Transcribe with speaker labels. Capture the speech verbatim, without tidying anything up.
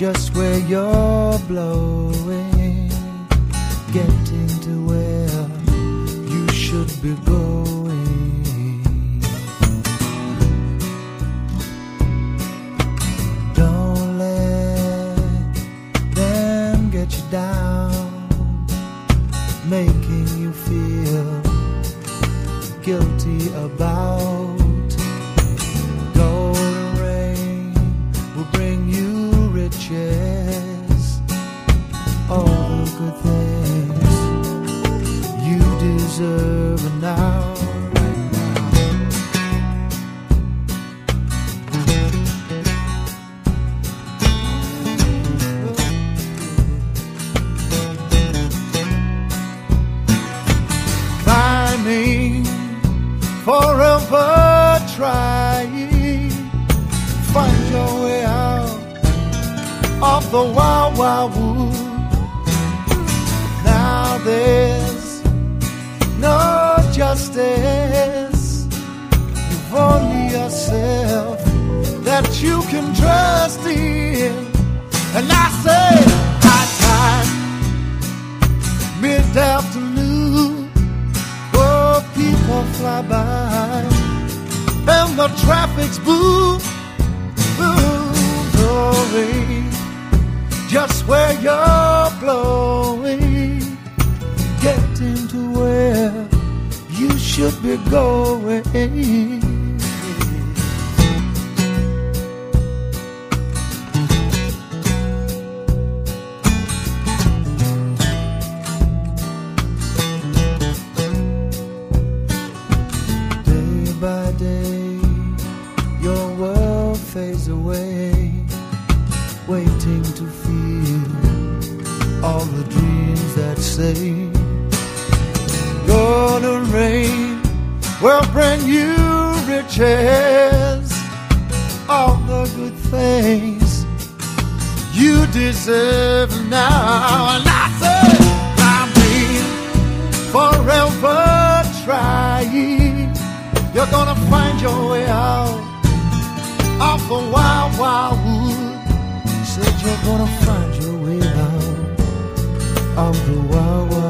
Speaker 1: just where you're blowing, getting to where you should be going. Don't let them get you down, making you feel guilty about. Golden rain will bring you riches, all the good things you deserve now, right now. Climbing, forever trying, find your way out of the wild, wild wood. Now there's no justice. You've only yourself that you can trust in. And I say, high time, mid-afternoon, oh, people fly by, and the traffic's boom, boom, blowing, just where you're blowing, getting to where you should be going. Day by day, your world fades away, waiting to feel all the dreams that say golden rain will bring you riches, all the good things you deserve now. And I say, I'm being forever trying. You're gonna find your way out of the wild, wild wood. Said you're gonna find your way out of the wild, wild